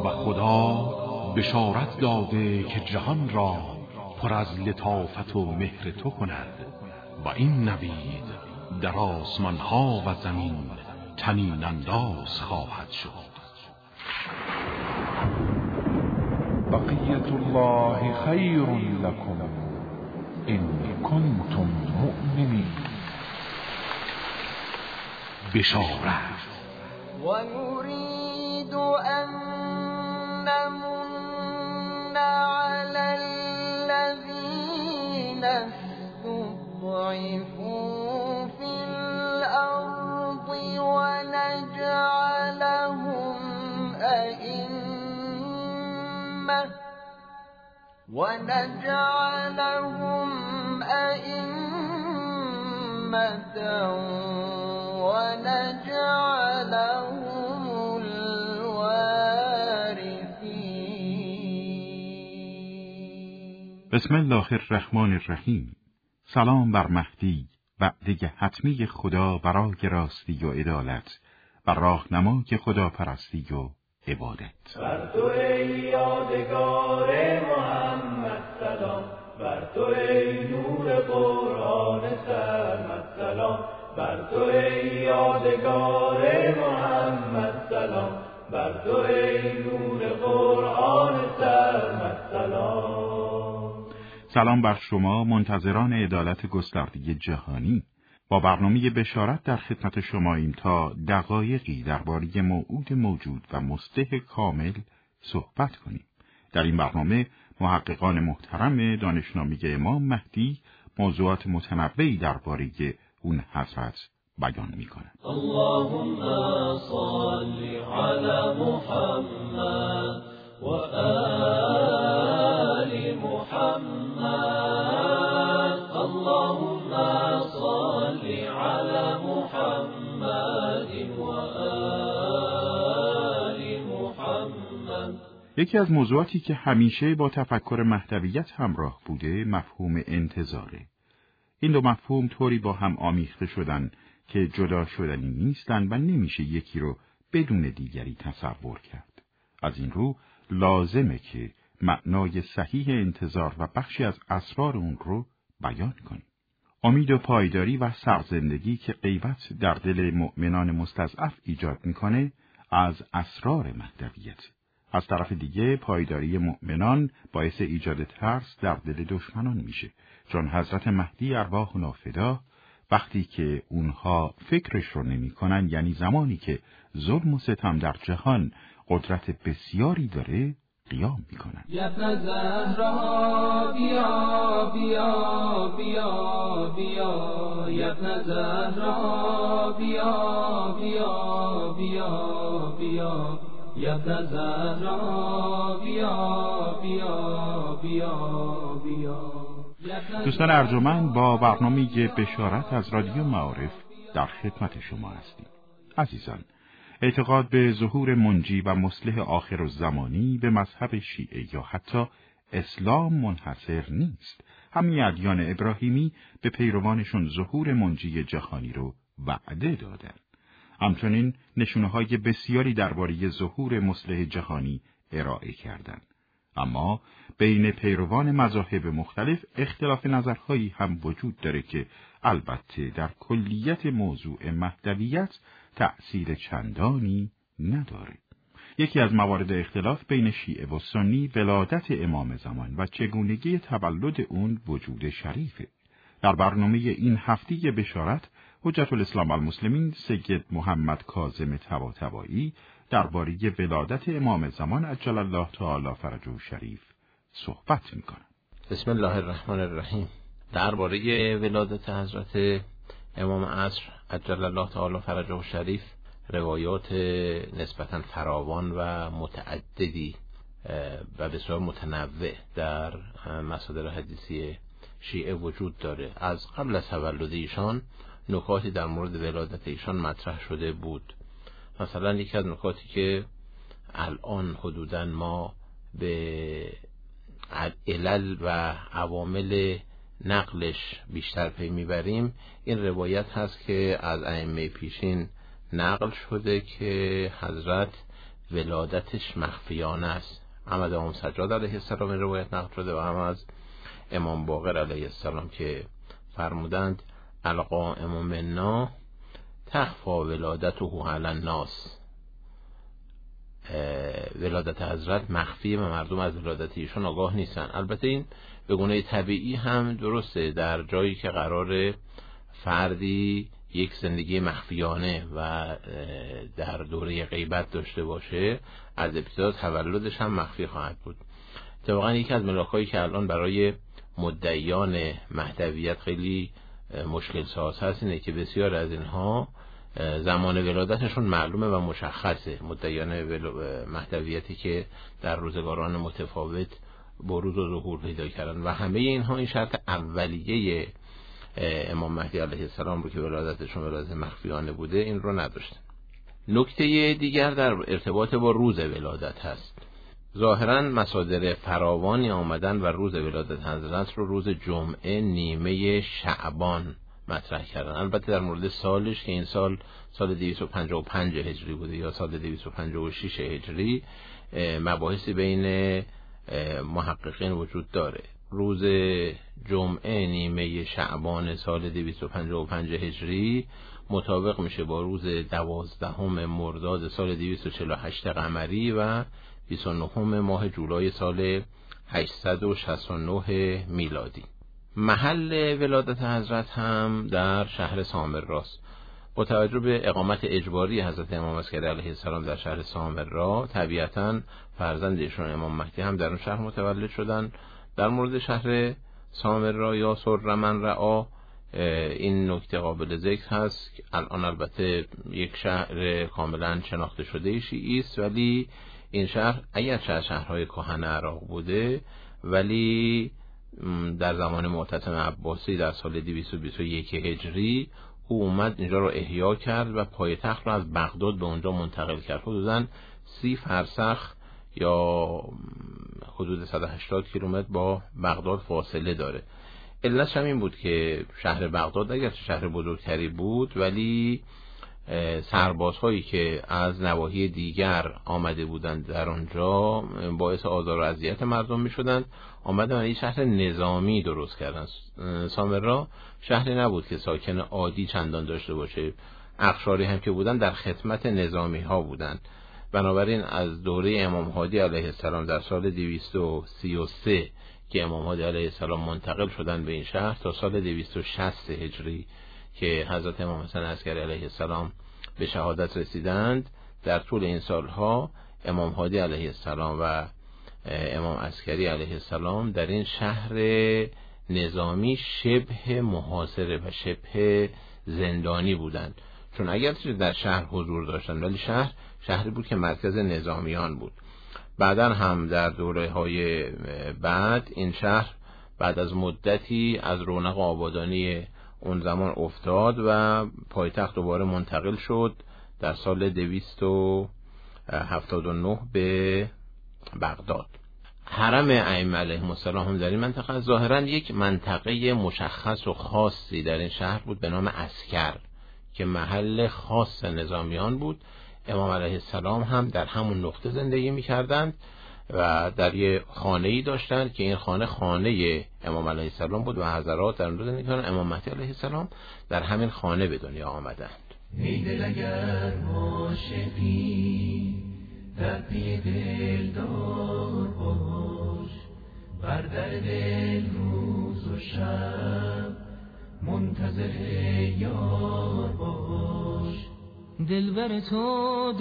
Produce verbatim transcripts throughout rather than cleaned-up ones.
و خدا بشارت داده که جهان را پر از لطافت و مهر تو کند و این نوید در آسمان ها و زمین طنین انداز خواهد شد. بقیت الله خیر لکم ان کنتم مؤمنین. بشارت و نريد ان نمن على الذين استضعفوا في الأرض ونجعلهم أئمة ونجعلهم أئمة ونجعلهم الوارثين. بسم الله الرحمن الرحیم. سلام بر مهدی، وعده حتمی خدا برای راستی و عدالت و راهنمای خدا پرستی و عبادت. بر تو ای یادگار محمد سلام، بر تو ای نور قرآن سرمد سلام، بر تو ای یادگار محمد سلام، بر تو ای نور قرآن سرمد سلام. سلام بر شما منتظران عدالت گسترده جهانی. با برنامه بشارت در خدمت شماییم تا دقایقی درباره موعود موجود و مصلح کامل صحبت کنیم. در این برنامه محققان محترم دانشنامه امام مهدی موضوعات متنوعی درباره اون حضرت بیان می‌کنند. اللهم صل علی محمد و آل محمد. اللهم صل علی محمد و آل محمد. یکی از موضوعاتی که همیشه با تفکر مهدویت همراه بوده مفهوم انتظاره. این دو مفهوم طوری با هم آمیخته شدن که جدا شدنی نیستن و نمیشه یکی رو بدون دیگری تصور کرد. از این رو لازمه که معنای صحیح انتظار و بخشی از اسرار اون رو بیان کنیم. امید و پایداری و سرزندگی که غیبت در دل مؤمنان مستضعف ایجاد میکنه از اسرار مهدویت. از طرف دیگه پایداری مؤمنان باعث ایجاد ترس در دل دشمنان میشه، چون حضرت مهدی ارواح نافدا وقتی که اونها فکرش رو نمی کنن، یعنی زمانی که ظلم و ستم در جهان قدرت بسیاری داره، قیام می کنن. یبن زهرا بیا بیا بیا بیا، یبن زهرا بیا بیا بیا بیا، یبن زهرا بیا بیا بیا بیا. دوستان ارجمند، با برنامه بشارت از رادیو معارف در خدمت شما هستیم. عزیزان، اعتقاد به ظهور منجی و مصلح آخرالزمانی به مذهب شیعه یا حتی اسلام منحصر نیست. همین ادیان ابراهیمی به پیروانشون ظهور منجی جهانی رو وعده دادن. همچنین نشونه‌های بسیاری درباره ظهور مصلح جهانی ارائه کردند. اما بین پیروان مذاهب مختلف اختلاف نظرهایی هم وجود داره که البته در کلیت موضوع مهدویت تأثیر چندانی نداره. یکی از موارد اختلاف بین شیعه و سنی ولادت امام زمان و چگونگی تولد اون وجود شریفه. در برنامه این هفته بشارت حجت الاسلام والمسلمین سید محمد کاظم طباطبایی درباره ولادت امام زمان عجل الله تعالی فرجه شریف صحبت میکنه. بسم الله الرحمن الرحیم. درباره ولادت حضرت امام عصر عجل الله تعالی فرجه شریف روایات نسبتاً فراوان و متعددی و بسیار متنوع در مصادر حدیثی شیعه وجود داره. از قبل از تولد ایشان نکاتی در مورد ولادت ایشان مطرح شده بود. مثلا یکی از نکاتی که الان حدوداً ما به علل و عوامل نقلش بیشتر پی میبریم، این روایت هست که از ائمه پیشین نقل شده که حضرت ولادتش مخفیانه است. احمد امام سجاد علیه السلام روایت نقل شده و هم از امام باقر علیه السلام که فرمودند القائم منا تخفی ولادته علی الناس. ولادت حضرت مخفیه و مردم از ولادت ایشون آگاه نیستن. البته این به گونه طبیعی هم درسته، در جایی که قرار فردی یک زندگی مخفیانه و در دوره غیبت داشته باشه، از ابتدا تولدش هم مخفی خواهد بود. طبعا یکی از ملاکایی که الان برای مدعیان مهدویت خیلی مشکل ساز هست اینه که بسیار از اینها زمان ولادتشون معلومه و مشخصه. مدعیان مهدویتی که در روزگاران متفاوت بروز و ظهور پیدا کردن و همه اینها این شرط اولیه امام مهدی علیه السلام رو که ولادتشون ولادت مخفیانه بوده این رو نداشتن. نکته دیگر در ارتباط با روز ولادت هست. ظاهرا مصادر فراوانی آمدن و روز ولادت حضرت رو روز جمعه نیمه شعبان مطرح کردن. البته در مورد سالش که این سال سال دویست و پنجاه و پنج هجری بوده یا سال دویست و پنجاه و شش هجری مباحثی بین محققین وجود داره. روز جمعه نیمه شعبان سال دویست و پنجاه و پنج هجری مطابق میشه با روز دوازدهم مرداد سال دویست و چهل و هشت قمری و بیست و نه ماه جولای سال هشتصد و شصت و نه میلادی. محل ولادت حضرت هم در شهر سامراست. با توجه به اقامت اجباری حضرت امام عسکری علیه السلام در شهر سامرا، طبیعتاً فرزندشون امام مهدی هم در اون شهر متولد شدن. در مورد شهر سامرا یا سرمن رعا این نکته قابل ذکر هست که الان البته یک شهر کاملا شناخته شده شیعی است، ولی این شهر اگرچه از شهرهای کهن عراق بوده ولی در زمان معتصم عباسی در سال دویست و بیست و یک هجری او اومد اینجا رو احیا کرد و پایتخت رو از بغداد به اونجا منتقل کرد. حدوداً سی فرسخ یا حدود صد و هشتاد کیلومتر با بغداد فاصله داره. علتش هم این بود که شهر بغداد اگرچه شهر بزرگتری بود ولی سربازهایی که از نواحی دیگر آمده بودند در آنجا باعث آزار و اذیت مردم می شدند. آمدن این شهر نظامی درست کردن. سامرا شهری نبود که ساکن عادی چندان داشته باشه. اقشاری هم که بودن در خدمت نظامی ها بودند. بنابراین از دوره امام هادی علیه السلام در سال دویست و سی و سه که امام هادی علیه السلام منتقل شدن به این شهر تا سال دویست و شصت هجری که حضرت امام حسین عسکری علیه السلام به شهادت رسیدند، در طول این سالها امام هادی علیه السلام و امام عسکری علیه السلام در این شهر نظامی شبه محاصره و شبه زندانی بودند. چون اگرچه در شهر حضور داشتند ولی شهر شهری بود که مرکز نظامیان بود. بعداً هم در دوره های بعد این شهر بعد از مدتی از رونق آبادانی اون زمان افتاد و پایتخت دوباره منتقل شد در سال دویست و هفتاد و نه به بغداد. حرم ائمه علیهم السلام هم در این منطقه ظاهراً یک منطقه مشخص و خاصی در این شهر بود به نام عسکر که محل خاص نظامیان بود. امام علیه السلام هم در همون نقطه زندگی می‌کردند و در یه خانه‌ای داشتند که این خانه خانه امام علیه السلام بود و حضرات در اون زندگی می‌کردند. امام مهدی علیه السلام در همین خانه به دنیا آمدند. ای دل اگر عاشقی در پی دلدار باش، بر در دل روز و شب منتظر یار باش. دلبر تو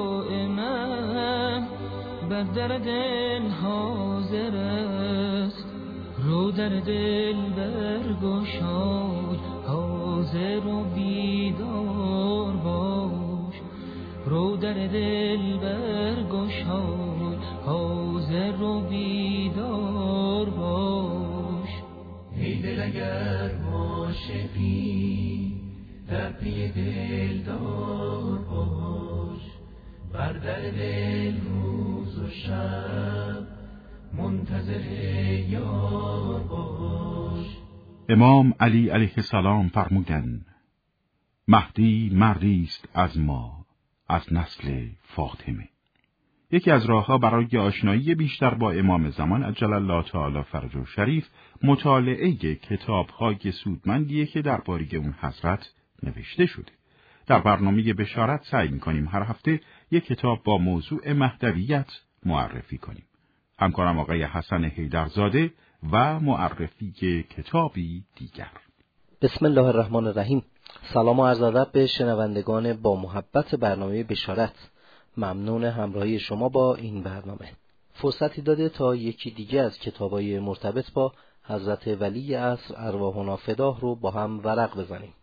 دائما بر در دل حاضر است، رو در دل برگشای حاضر و بیدار باش. رو در دل برگشای حاضر و بیدار باش. ای دل اگر عاشقی در پی دلدار باش، بر در دل روز و شب منتظر یار باش. امام علی علیه السلام فرمودند مهدی مردی است از ما، از نسل فاطمه. یکی از راه‌ها برای آشنایی بیشتر با امام زمان عجل الله تعالی فرجه شریف مطالعه کتاب‌های سودمندیه که درباره اون حضرت نوشته شده. در برنامه بشارت سعی می‌کنیم هر هفته یک کتاب با موضوع مهدویت معرفی کنیم. همکارم آقای حسن حیدرزاده و معرفی کتابی دیگر. بسم الله الرحمن الرحیم. سلام و عرض ادب به شنوندگان با محبت برنامه بشارت. ممنون همراهی شما با این برنامه. فرصتی داده تا یکی دیگه از کتابای مرتبط با حضرت ولی عصر ارواحنا فداه رو با هم ورق بزنیم.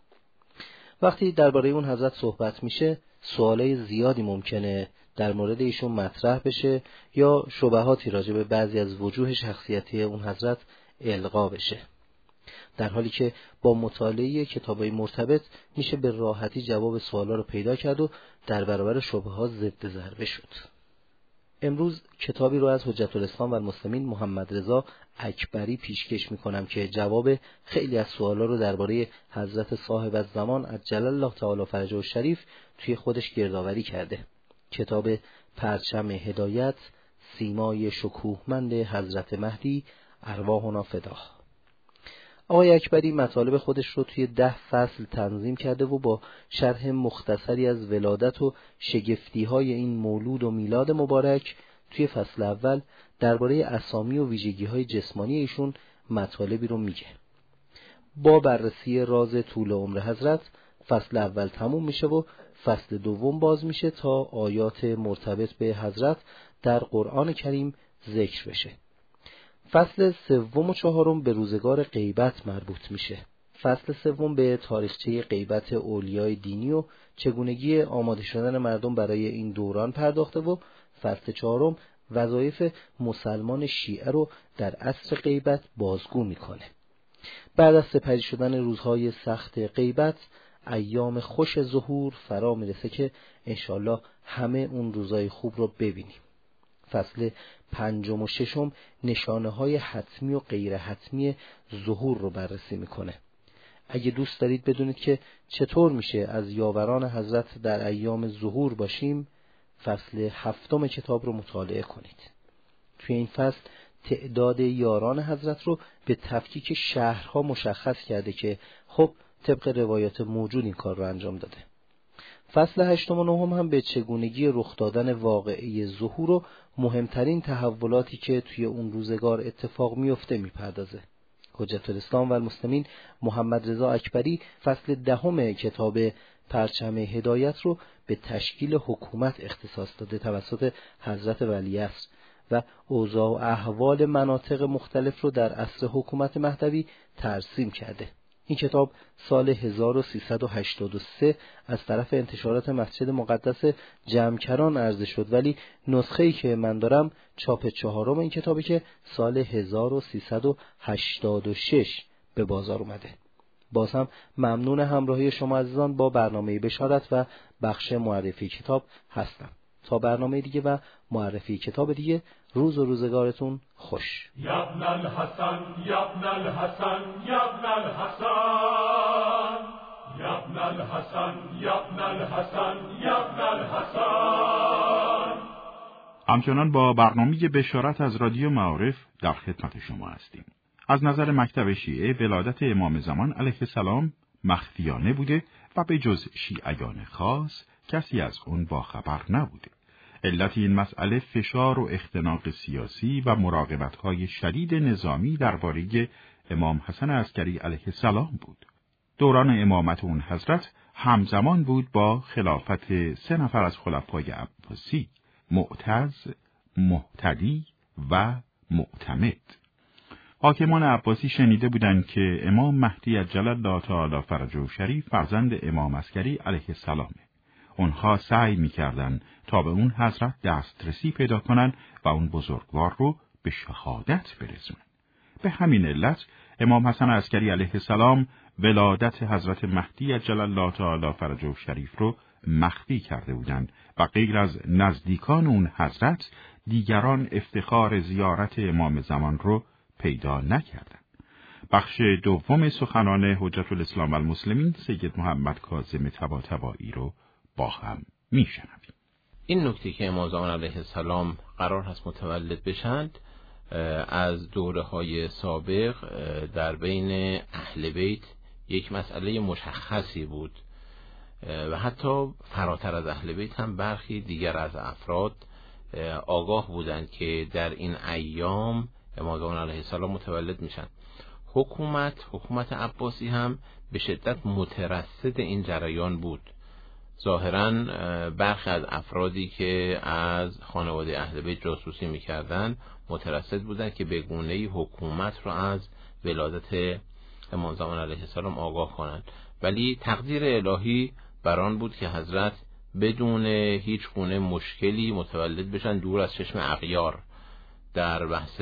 وقتی درباره اون حضرت صحبت میشه، سوالای زیادی ممکنه در مورد ایشون مطرح بشه یا شبهاتی راجع به بعضی از وجوه شخصیتی اون حضرت القا بشه. در حالی که با مطالعه کتابای مرتبط میشه به راحتی جواب سوالا رو پیدا کرد و در برابر شبهات ضد ضربه شد. امروز کتابی رو از حجت الاسلام و المسلمین محمد رضا اکبری پیشکش میکنم که جواب خیلی از سوالا رو درباره حضرت صاحب الزمان عجل الله تعالی فرجه شریف توی خودش گردآوری کرده. کتاب پرچم هدایت، سیمای شکوهمند حضرت مهدی ارواحنا فداه. آقای اکبری مطالب خودش رو توی ده فصل تنظیم کرده و با شرح مختصری از ولادت و شگفتی‌های این مولود و میلاد مبارک توی فصل اول درباره اسامی و ویژگی‌های جسمانی ایشون مطالبی رو میگه. با بررسی راز طول عمر حضرت فصل اول تموم میشه و فصل دوم باز میشه تا آیات مرتبط به حضرت در قرآن کریم ذکر بشه. فصل سوم و چهارم به روزگار غیبت مربوط میشه. فصل سوم به تاریخچه غیبت اولیای دینی و چگونگی آماده شدن مردم برای این دوران پرداخته و فصل چهارم وظایف مسلمان شیعه رو در عصر غیبت بازگو میکنه. بعد از سپری شدن روزهای سخت غیبت، ایام خوش ظهور فرا میرسه که انشالله همه اون روزهای خوب رو ببینیم. فصل پنجم و ششم نشانه های حتمی و غیر حتمی ظهور رو بررسی میکنه. اگه دوست دارید بدونید که چطور میشه از یاوران حضرت در ایام ظهور باشیم، فصل هفتم کتاب رو مطالعه کنید. توی این فصل تعداد یاران حضرت رو به تفکیک شهرها مشخص کرده که خب طبق روایات موجود این کار رو انجام داده. فصل هشتم و نهم هم به چگونگی رخ دادن واقعی ظهور و مهمترین تحولاتی که توی اون روزگار اتفاق میفته میپردازه. حجت الاسلام و المسلمین محمد رضا اکبری فصل دهم کتاب پرچم هدایت رو به تشکیل حکومت اختصاص داده توسط حضرت ولی عصر و اوضاع و احوال مناطق مختلف رو در عصر حکومت مهدوی ترسیم کرده. این کتاب سال هزار و سیصد و هشتاد و سه از طرف انتشارات مسجد مقدس جمکران عرضه شد، ولی نسخه‌ای که من دارم چاپ چهارم این کتابی که سال هزار و سیصد و هشتاد و شش به بازار اومده. باز هم ممنون همراهی شما عزیزان با برنامه بشارت و بخش معرفی کتاب هستم. تا برنامه دیگه و معرفی کتاب دیگه، روز و روزگارتون خوش. یابن الحسن یابن الحسن یابن الحسن یابن الحسن یابن الحسن یابن الحسن. همچنان با برنامه بشارت از رادیو معارف در خدمت شما هستیم. از نظر مکتب شیعه ولادت امام زمان علیه السلام مخفیانه بوده و به جز شیعیان خاص کسی از اون باخبر نبوده. علت این مسئله فشار و اختناق سیاسی و مراقبت‌های شدید نظامی درباره امام حسن عسکری علیه السلام بود. دوران امامت اون حضرت همزمان بود با خلافت سه نفر از خلفای عباسی، معتز، مهتدی و معتمد. حاکمان عباسی شنیده بودند که امام مهدی عجل الله تعالی فرجه شریف فرزند امام عسکری علیه السلامه. اونها سعی می‌کردند تا به اون حضرت دسترسی پیدا کنن و اون بزرگوار رو به شهادت برسونن. به همین علت امام حسن عسکری علیه السلام ولادت حضرت مهدی عجل الله تعالی فرجه شریف رو مخفی کرده بودند و غیر از نزدیکان اون حضرت دیگران افتخار زیارت امام زمان رو پیدا نکردند. بخش دوم سخنان حجت الاسلام و المسلمین سید محمد کاظم طباطبایی رو با هم میشنویم. این نکته که امام زمان علیه السلام قرار هست متولد بشند از دوره های سابق در بین اهل بیت یک مسئله مشخصی بود و حتی فراتر از اهل بیت هم برخی دیگر از افراد آگاه بودند که در این ایام امام زمان علیه السلام متولد میشن. حکومت حکومت عباسی هم به شدت مترصد این جریان بود. ظاهراً برخی از افرادی که از خانواده اهل بیت جاسوسی میکردن مترصد بودند که به گونه‌ای حکومت رو از ولادت امام زمان علیه السلام آگاه کنند، ولی تقدیر الهی بر آن بود که حضرت بدون هیچ گونه مشکلی متولد بشن دور از چشم اغیار. در بحث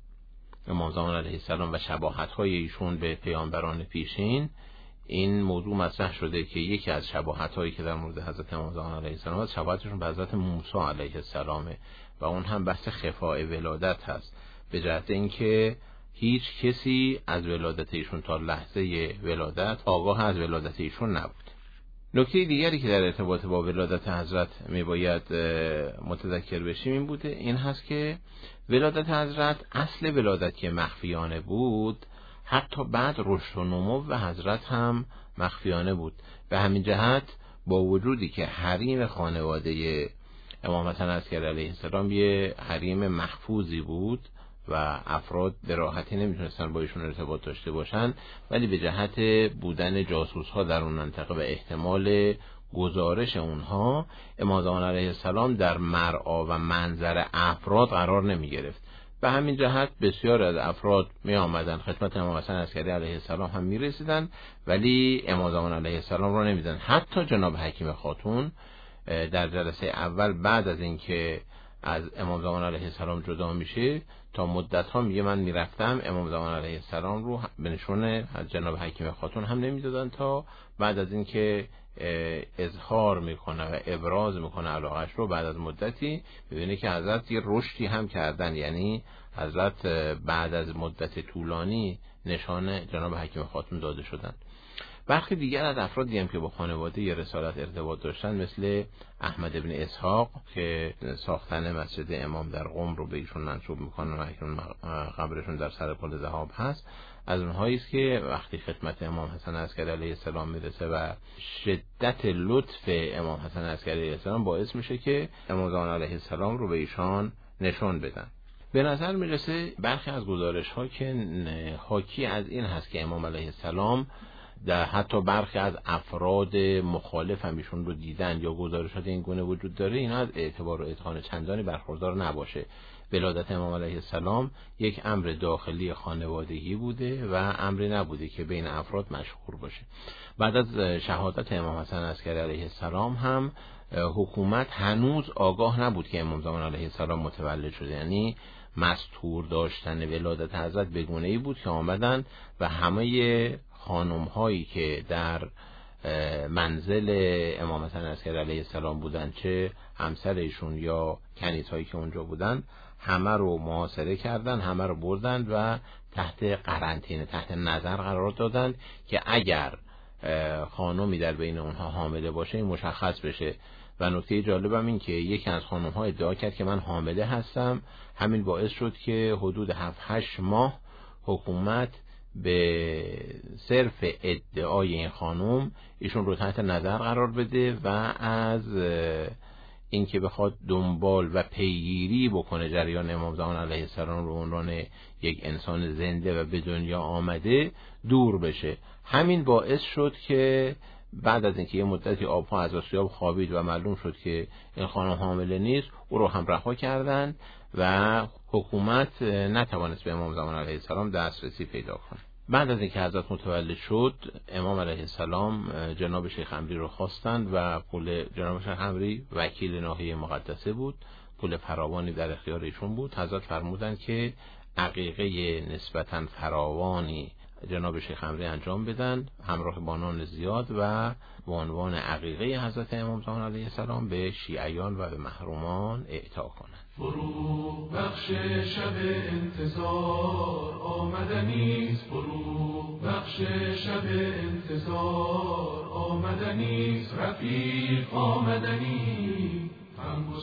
امام زمان علیه السلام و شباهت‌های ایشون به پیامبران پیشین این موضوع مطرح شده که یکی از شباهت‌هایی که در مورد حضرت امام زمان علیه السلام هست شباهتشون به حضرت موسی علیه السلامه و اون هم بحث خفاء ولادت هست، به جهت اینکه هیچ کسی از ولادت ایشون تا لحظه ولادت آگاه از ولادت ایشون نبود. نکته دیگری که در ارتباط با ولادت حضرت میباید متذکر بشیم این بوده این هست که ولادت حضرت اصل ولادت که مخفیانه بود، حتی بعد رشد و نمو و حضرت هم مخفیانه بود. به همین جهت با وجودی که حریم خانواده امام حسن عسکری علیه السلام یه حریم محفوظی بود و افراد به راحتی نمیتونستن با ایشون ارتباط داشته باشن، ولی به جهت بودن جاسوس ها در اون منطقه و احتمال گزارش اونها امام زمان علیه السلام در مرعا و منظر افراد قرار نمی گرفت. به همین جهت بسیار از افراد می آمدن خدمت امام حسن عسکری علیه السلام هم می رسیدن، ولی امام زمان علیه السلام را نمی دیدن. حتی جناب حکیم خاتون در جلسه اول بعد از اینکه از امام زمان علیه السلام جدا میشه تا مدت ها میگه من میرفتم امام زمان علیه السلام رو به نشون از جناب حکیم خاتون هم نمیدادن تا بعد از اینکه اظهار میکنه و ابراز میکنه علاقش رو بعد از مدتی ببینه که حضرت یه رشدی هم کردن، یعنی حضرت بعد از مدت طولانی نشان جناب حکیم خاتون داده شدن. برخی دیگر از افرادی هم که با خانواده ی رسالت ارتباط داشتن مثل احمد ابن اسحاق که ساختن مسجد امام در قم رو به ایشون منسوب میکنن و ایشون قبرشون در سر پل ذهاب هست، از اونهایی است که وقتی خدمت امام حسن عسکری علیه السلام میرسه و شدت لطف امام حسن عسکری علیه السلام باعث میشه که امام زمان علیه السلام رو به ایشان نشون بدن. به نظر میرسه برخی از گزارش ها که حاکی از این هست که امام علیه السلام در حتی برخی از افراد مخالف هم ایشون رو دیدن یا گزارشات این گونه وجود داره، اینا از اعتبار و اتقان چندانی برخوردار نباشه. ولادت امام علیه السلام یک امر داخلی خانوادگی بوده و امری نبوده که بین افراد مشهور باشه. بعد از شهادت امام حسن عسکری علیه السلام هم حکومت هنوز آگاه نبود که امام زمان علیه السلام متولد شده، یعنی مستور داشتن ولادت حضرت به گونه‌ای بود که آمدن و همه خانم هایی که در منزل امام حسن عسکری علیه السلام بودن، چه همسر ایشون یا کنیز هایی که اونجا بودن، همه رو محاصره کردن، همه رو بردن و تحت قرنطینه، تحت نظر قرار دادن که اگر خانمی در بین اونها حامله باشه این مشخص بشه. و نکته جالبم این که یکی از خانم ها ادعا کرد که من حامله هستم. همین باعث شد که حدود هفت هشت ماه حکومت به صرف ادعای این خانم ایشون رو تحت نظر قرار بده و از اینکه بخواد دنبال و پیگیری بکنه جریان امام زمان علیه السلام رو عنوان یک انسان زنده و به دنیا آمده دور بشه. همین باعث شد که بعد از اینکه یه مدتی آبها از آسیاب خوابید و معلوم شد که این خانم حامله نیست، او رو هم رها کردند و حکومت نتوانست به امام زمان علیه السلام دسترسی پیدا کنه. بعد از اینکه حضرت متولد شد، امام علیه السلام جناب شیخ عمری رو خواستند و پول جناب شیخ عمری وکیل ناحیه مقدسه بود، پول فراوانی در اختیار ایشون بود. حضرت فرمودند که عقیقه نسبتاً فراوانی جناب شیخ عمری انجام بدن همراه با نان زیاد و به عنوان عقیقه حضرت امام زمان علیه السلام به شیعیان و به محرومان اعطا کنند. فرو بخش شب انتظار آمدنیست، فرو بخش شب انتظار آمدنیست، رفیق آمدنی هم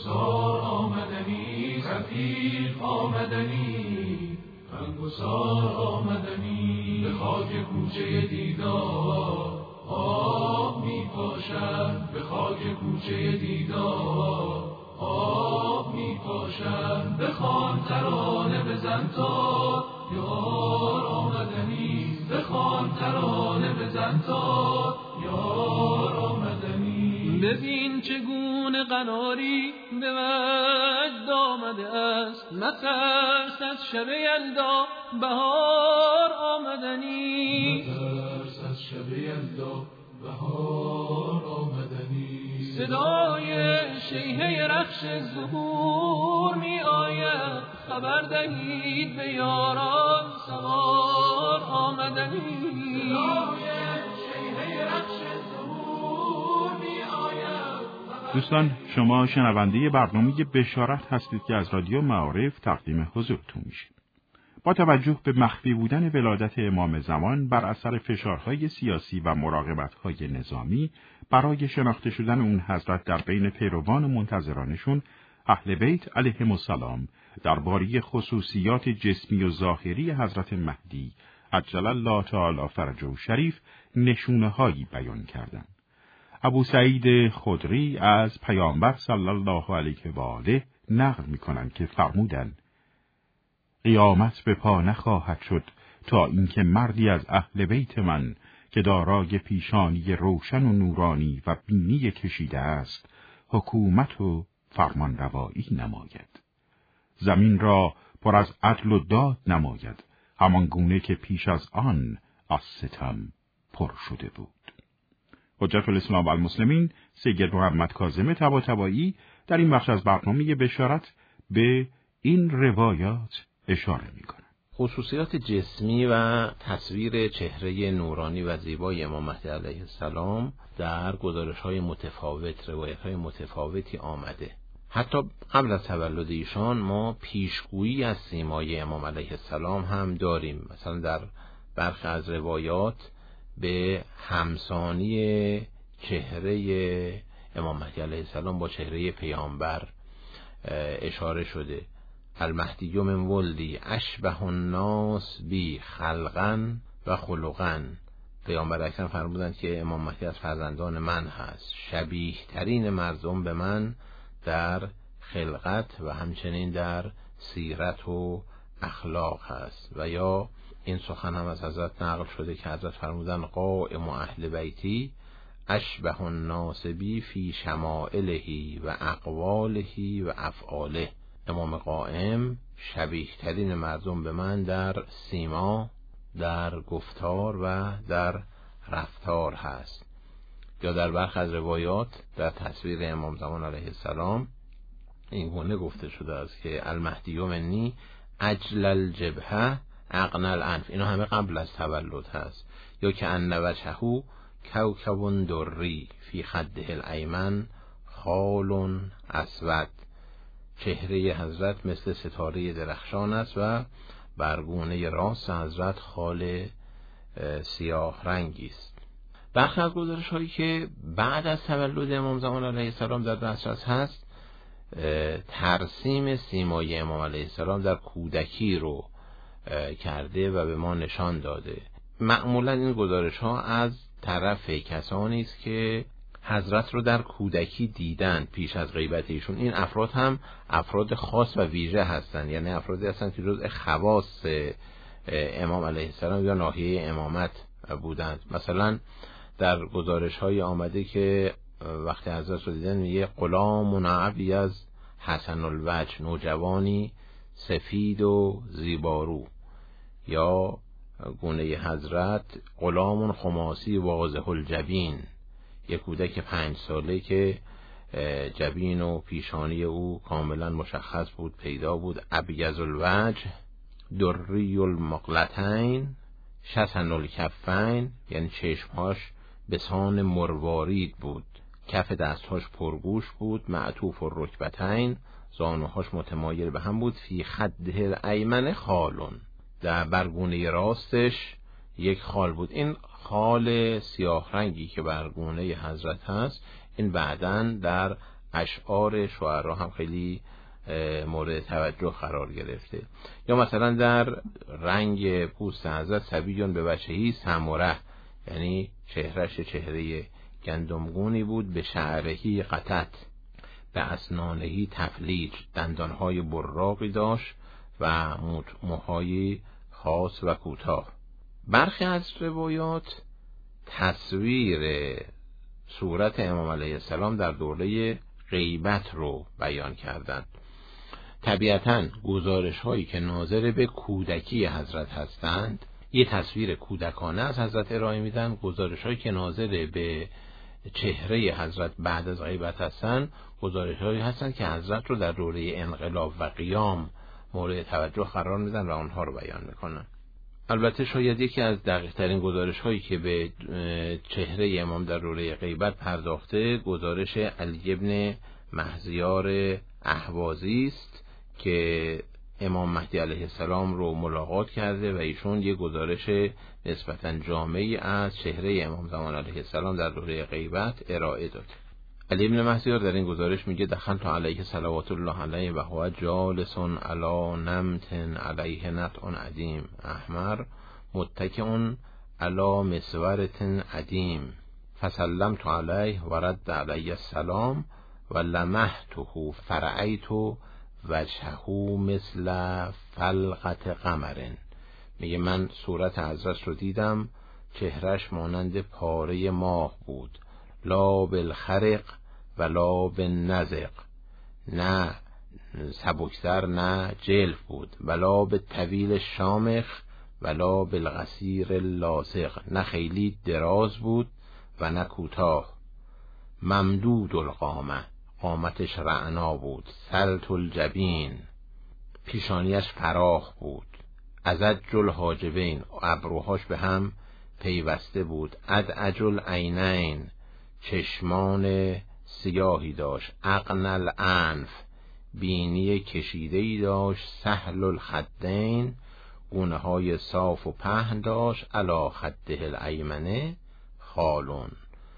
تیغ آمدنی، غمگسار آمدنی. به خاک کوچه دیدار آب می پاشد، به خاک کوچه دیدار آب می پاشد. بخوان ترانه بزن تا یار آمدنی، بخوان ترانه بزن تا یار آمدنی. ببین چگونه قناری به وجد آمده است، مترس از شب یلدا بهار آمدنی، مترس از شب یلدا بهار آمدنی. صدای شیهه رخش ظهور می آید، خبر دهید به یاران سوار آمدنی. صدای شیهه رخش ظهور می آید. دوستان، شما شنونده برنامه بشارت هستید که از رادیو معارف تقدیم حضورتون میشه. با توجه به مخفی بودن ولادت امام زمان بر اثر فشارهای سیاسی و مراقبت‌های نظامی برای شناخته شدن اون حضرت در بین پیروان و منتظرانشون، اهل بیت علیهم السلام درباره خصوصیات جسمی و ظاهری حضرت مهدی عجل الله تعالی فرجه شریف نشونه‌هایی بیان کردند. ابو سعید خدری از پیامبر صلی الله علیه و آله نقل می‌کنند که فرمودند: قیامت به پا نخواهد شد تا اینکه مردی از اهل بیت من که دارای پیشانی روشن و نورانی و بینی کشیده است، حکومت و فرمانروایی نماید. زمین را پر از عدل و داد نماید، همان گونه که پیش از آن از ستم پر شده بود. حجت الاسلام و المسلمین سید محمد کاظم طباطبایی در این بخش از برنامه بشارت به این روایات اشاره می‌کنه. خصوصیات جسمی و تصویر چهره نورانی و زیبای امام مهدی علیه السلام در گزارش‌های متفاوت، روایت‌های متفاوتی آمده. حتی قبل از تولد ایشان ما پیشگویی از سیمای امام علیه السلام هم داریم. مثلا در برخی از روایات به همسانی چهره امام مهدی علیه السلام با چهره پیامبر اشاره شده. المهدی من ولدی اشبه الناس بی خلقا و خلقا. پیامبر اکرم فرمودند که امام مهدی از فرزندان من هست، شبیه ترین مردم به من در خلقت و همچنین در سیرت و اخلاق هست. و یا این سخن هم از حضرت نقل شده که حضرت فرمودند قائم اهل بیتی اشبه الناس بی فی شمائله و اقواله و افعاله. امام قائم شبیه ترین مردم به من در سیما، در گفتار و در رفتار هست. یا در برخی از روایات در تصویر امام زمان علیه السلام این گونه گفته شده است که المهدی منی اجل الجبهه اقنى الانف. اینا همه قبل از تولد هست. یا که ان وجهه کوكب دری فی خده الایمن خال اسود. چهره حضرت مثل ستاره درخشان است و برگونه راست حضرت خال سیاه رنگی است. برخی از گزارش هایی که بعد از تولد امام زمان علیه السلام در دسترس هست، ترسیم سیمای امام علیه السلام در کودکی رو کرده و به ما نشان داده. معمولا این گزارش ها از طرف کسانی است که حضرت رو در کودکی دیدن پیش از غیبت ایشون. این افراد هم افراد خاص و ویژه هستند، یعنی افرادی هستند که جزء خواص امام علیه السلام یا ناحیه امامت بودند. مثلا در گزارش های آمده که وقتی حضرت رو دیدن میگه غلام ابی از حسن الوجه، نوجوانی سفید و زیبارو. یا گونه حضرت غلام خماسی واضح الجبین، یک کودک پنج ساله که جبین و پیشانی او کاملا مشخص بود، پیدا بود. ابیض الوجه دری المقلتین شسن الکفین، یعنی چشمهاش بسان مروارید بود، کف دستهاش پرگوش بود. معطوف الرکبتین، زانوهاش متمایل به هم بود. فی خده الایمن خالون، در برگونه راستش یک خال بود. این خال سیاه رنگی که برگونه حضرت هست، این بعداً در اشعار شعرا هم خیلی مورد توجه قرار گرفته. یا مثلا در رنگ پوست حضرت صبیون به وجهی سمره، یعنی چهرش چهره گندمگونی بود، به شعرهی قطت، به اسنانهی تفلیج، دندانهای براقی داشت و موهای خاص و کوتاه. برخی از روایات تصویر صورت امام علیه السلام در دوره غیبت رو بیان کردند. طبیعتاً گزارش هایی که ناظر به کودکی حضرت هستند یه تصویر کودکانه از حضرت ارائه میدن. گزارش هایی که ناظر به چهره حضرت بعد از غیبت هستند گزارش هایی هستند که حضرت رو در دوره انقلاب و قیام مورد توجه قرار میدن و اونها رو بیان میکنن. البته شاید یکی از دقیق ترین گزارش هایی که به چهره امام در دوره غیبت پرداخته گزارش علی ابن مهزیار اهوازی است که امام مهدی علیه السلام رو ملاقات کرده و ایشون یک گزارش نسبتاً جامعی از چهره امام زمان علیه السلام در دوره غیبت ارائه داد. علی ابن مهزیار در این گزارش میگه دخلت علیه صلوات الله علیه و هو جالس علی نمت علیه نطع عدیم احمر متکئ علی مسورة عدیم فسلمت علیه و رد علیه السلام و لمحته فرعیت وجهه مثل فلقة قمر. میگه من صورت حضرت رو دیدم، چهرش مانند پاره ماه بود، لا بالخرق و لا بالنزق، نه سبکتر نه جلف بود، ولا بالطویل شامخ ولا بالقصیر لاصق، نه خیلی دراز بود و نه کوتاه، ممدود القامه، قامتش رعنا بود، سلط الجبین، پیشانیش فراخ بود، ازج الحاجبین، ابروهاش به هم پیوسته بود، ادعج العینین، چشمان سیاهی داشت، اقن الانف، بینی کشیده‌ای داشت، سهل الخدین، گونه های صاف و پهن داشت، علی خده الایمنه خالون،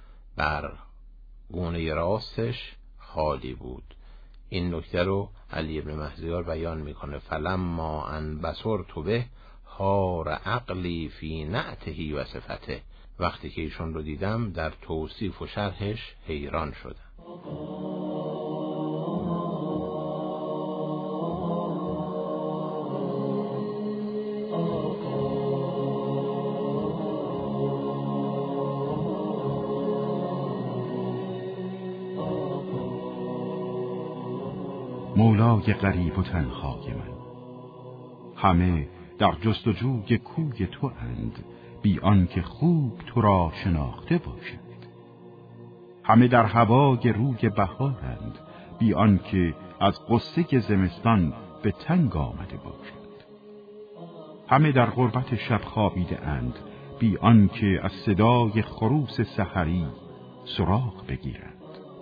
بر گونه راستش خالی بود. این نکته رو علی ابن مهزیار بیان میکنه. فلما ان بصرت به حار عقلی فی نعته و صفته، وقتی که ایشون رو دیدم در توصیف و شرحش حیران شدم. مولای غریب و تنهای من، همه در جستجوی کوی تو اند، بی آنکه خوب تو را شناخته باشد. همه در هوای روی بهارند، بی آنکه از غصه زمستان به تنگ آمده باشد. همه در غربت شب خوابیده اند، بی آنکه از صدای خروس سحری سراغ بگیرند.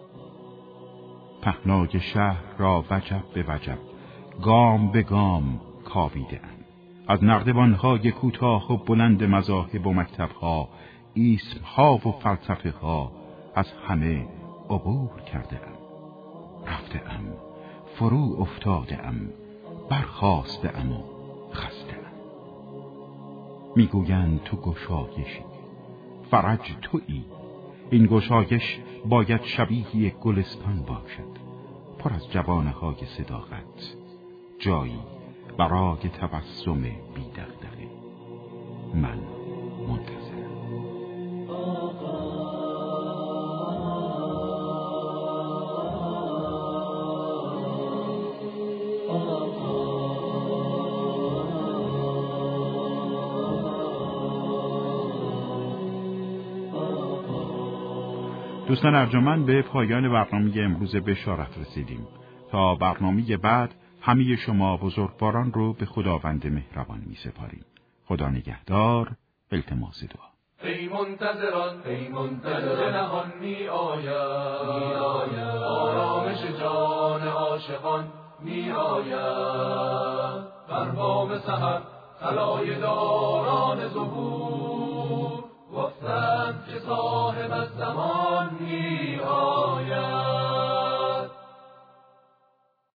پهنای شهر را وجب به وجب، گام به گام کاویده اند. از نردبان‌های کوتاه و بلند مذاهب و مکتب‌ها، اسم‌ها و فلسفه‌ها از همه عبور کرده‌ام. رفته‌ام، فرو افتاده‌ام، برخاسته‌ام و خسته‌ام. میگویند تو گشایشی، فرج تویی. این گشایش باید شبیه گلستان باشد، پر از جوانه‌های صداقت، جایی برای تبسم بی دغدغه. من منتظرم. دوستان ارجمند، به پایان برنامه امروز بشارت رسیدیم. تا برنامه بعد همه شما بزرگواران رو به خداوند مهربان می سپاریم. خدا نگهدار. التماس دعا. ای منتظران، ای منتظر نهان می آید، آرامش جان عاشقان می آید. بر بام سحر خلای داران ظهور گفتند که صاحب الزمان می آید.